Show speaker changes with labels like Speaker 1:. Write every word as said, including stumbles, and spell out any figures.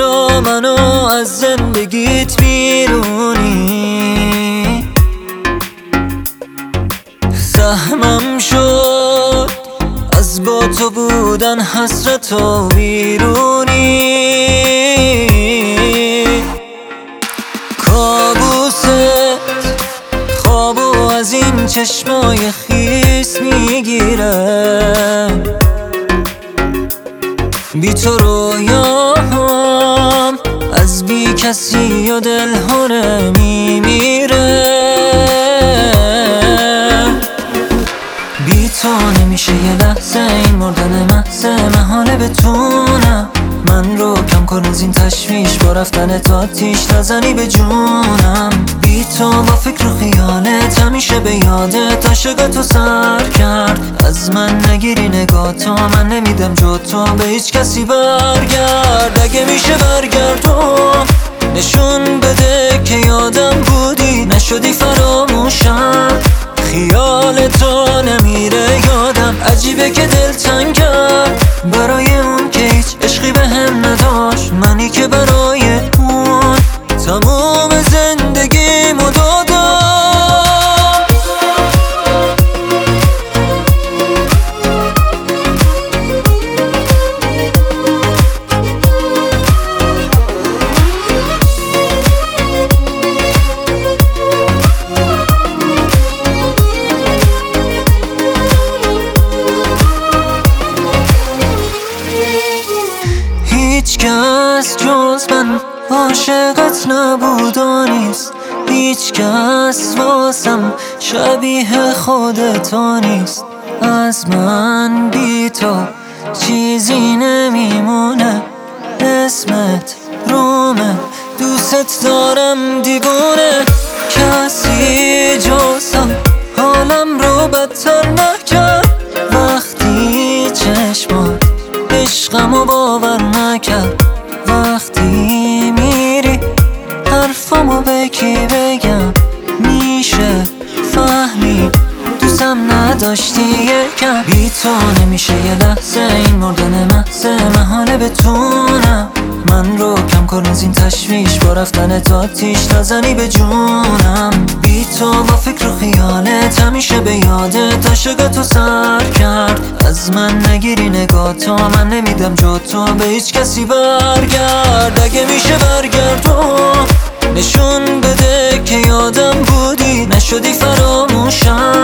Speaker 1: چرا منو از زندگیت بیرونی؟ زحمم شد از با تو بودن، حسرت و بیرونی. کابوست خوابو از این چشمای خیس میگیرم، بی تو رویام از بی کسی و دلهونه میمیره. بی تو نمیشه یه لحظه این مردن محض، محاله بتونم من رو کم کن از این تشویش، با رفتن تا آتیش نزنی به جونم. بی تو با فکر و خیالت همیشه به یادت عاشق تو سر کرد. از من نگیری نگاه تو، من نمیدم جو تو به هیچ کسی برگرد. اگه میشه برگردم نشون بده که یادم بودی، نشدی فراموشم. خیال تو نمیره یادم، عجیبه که دل تنگم برای اون که هیچ عشقی به هم نداشت. منی که برای اون تموم زندگیمو دادم. هیچ کس جز من عاشقت نبود و نیست، هیچ کس واسم شبیه خودتا نیست. از من بی تو چیزی نمیمونه، اسمت رومه، دوست دارم دیوونه. کسی جزم حالم رو بدتر نکرد، وقتی چشمات عشقمو باور نکرد. وقتی میری حرفمو به کی بگم، میشه فهمید دوستم نداشتی یکم. بی تو نمیشه یه لحظه این مردن محض، محاله بتونم من رو کم کن از این تشویش، با رفتن تا آتیش نزنی به جونم. بی تو با فکر و خیالت همیشه به یادت عاشق تو سر کرد. از من نگیری نگاه تو، من نمیدم جو تو به هیچ کسی برگرد. اگه میشه برگردم نشون بده که یادم بودی، نشدی فراموشم.